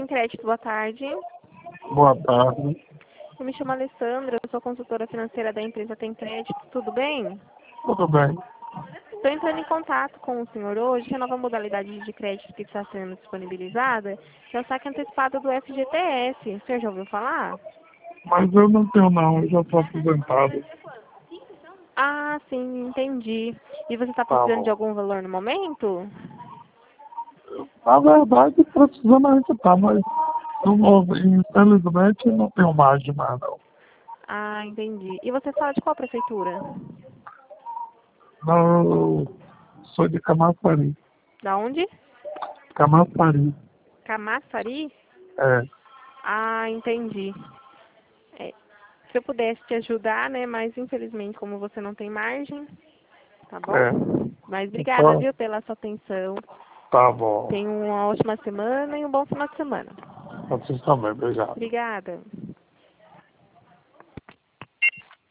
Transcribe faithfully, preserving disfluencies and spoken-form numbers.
Crédito, boa tarde. Boa tarde. Eu me chamo Alessandra, eu sou consultora financeira da empresa Tem Crédito, tudo bem? Tudo bem? Estou entrando em contato com o senhor hoje, que a nova modalidade de crédito que está sendo disponibilizada é o saque antecipado do F G T S. O senhor já ouviu falar? Mas eu não tenho não, eu já estou aposentado. Ah, sim, entendi. E você está Tá precisando de bom. algum valor no momento? Na verdade, precisando a gente tá, mas eu não, infelizmente não tenho mais demais não. Ah, entendi. E você fala de qual prefeitura? Não, eu sou de Camaçari. Da onde? Camaçari, Camaçari? é. Ah, entendi. É, se eu pudesse te ajudar, né? Mas infelizmente, como você não tem margem, tá bom? É. Mas obrigada, Então, viu, pela sua atenção. tá bom. Tenha uma ótima semana e um bom final de semana. Vocês também, obrigado. Obrigada.